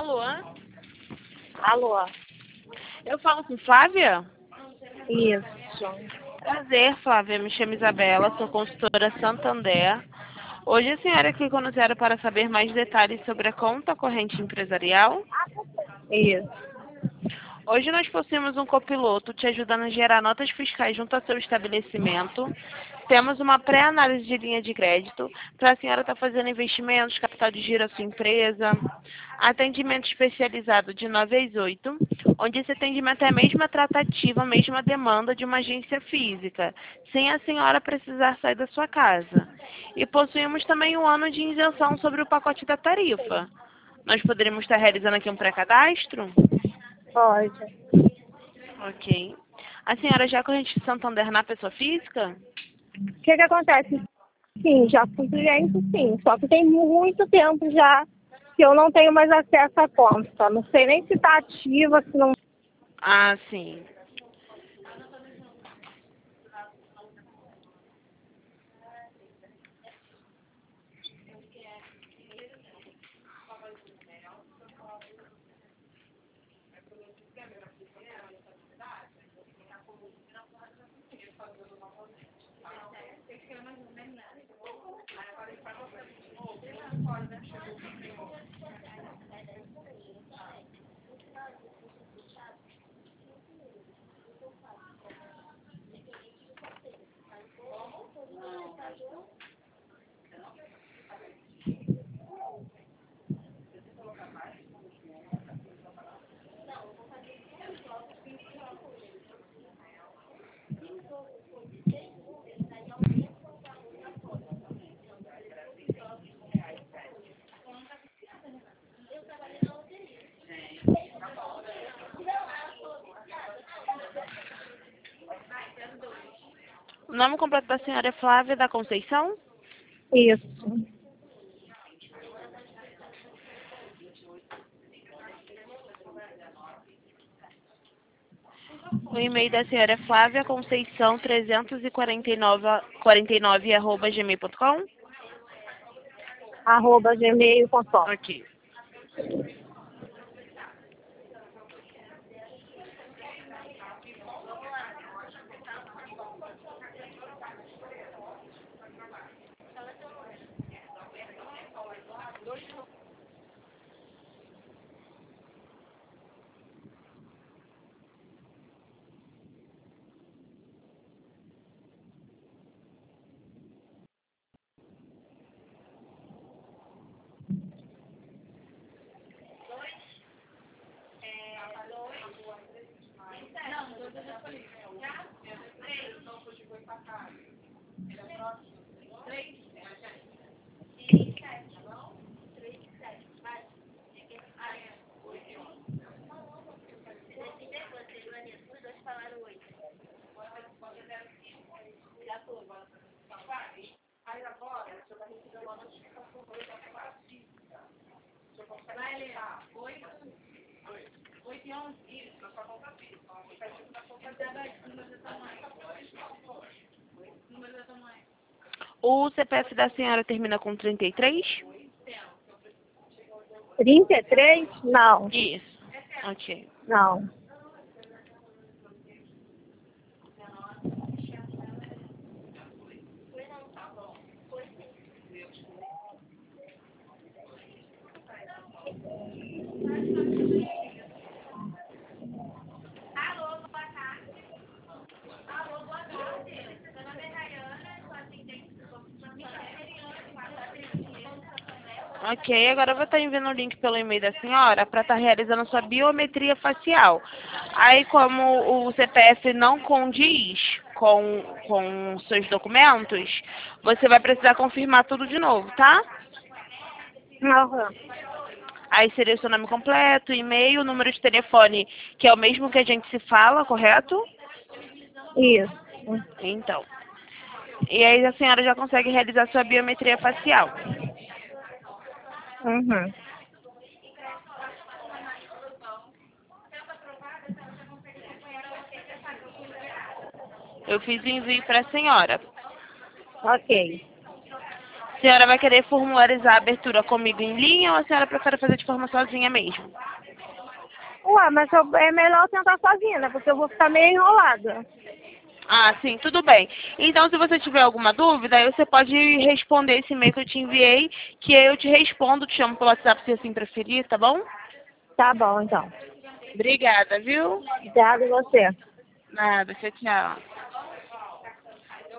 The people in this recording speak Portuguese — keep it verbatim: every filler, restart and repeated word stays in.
Alô? Alô? Eu falo com Flávia? Isso. Prazer, Flávia. Me chamo Isabela, sou consultora Santander. Hoje a senhora aqui conosco para saber mais detalhes sobre a conta corrente empresarial. Isso. Hoje nós possuímos um copiloto te ajudando a gerar notas fiscais junto ao seu estabelecimento. Temos uma pré-análise de linha de crédito para a senhora estar fazendo investimentos, capital de giro à sua empresa. Atendimento especializado de nove às oito, onde esse atendimento é a mesma tratativa, a mesma demanda de uma agência física, sem a senhora precisar sair da sua casa. E possuímos também um ano de isenção sobre o pacote da tarifa. Nós poderíamos estar realizando aqui um pré-cadastro? Pode. Ok. A senhora já é corrente de Santander na pessoa física? O que que acontece? Sim, já fui cliente, sim. Só que tem muito tempo já que eu não tenho mais acesso à conta. Não sei nem se está ativa, se não... Ah, sim. O nome completo da senhora é Flávia da Conceição? Isso. O e-mail da senhora é flávia conceição trezentos e quarenta e nove, quarenta e nove arroba gmail ponto com? Arroba gmail ponto com. Ok. O C P F da senhora termina com trinta e três? trinta e três? Não. Isso. Ok. Não. Ok, agora eu vou estar enviando o link pelo e-mail da senhora para estar realizando a sua biometria facial. Aí, como o C P F não condiz com, com seus documentos, você vai precisar confirmar tudo de novo, tá? Aham. Aí seria o seu nome completo, e-mail, número de telefone, que é o mesmo que a gente se fala, correto? Isso. Então. E aí a senhora já consegue realizar sua biometria facial. Uhum. Eu fiz o envio para a senhora. Ok. senhora vai querer formularizar a abertura comigo em linha ou a senhora prefere fazer de forma sozinha mesmo? Ué, mas eu- é melhor tentar sozinha, né? Porque eu vou ficar meio enrolada. Ah, sim, tudo bem. Então, se você tiver alguma dúvida, aí você pode responder esse e-mail que eu te enviei, que eu te respondo, te chamo pelo WhatsApp se assim preferir, tá bom? Tá bom, então. Obrigada, viu? Obrigada a você. Nada, tchau, tchau.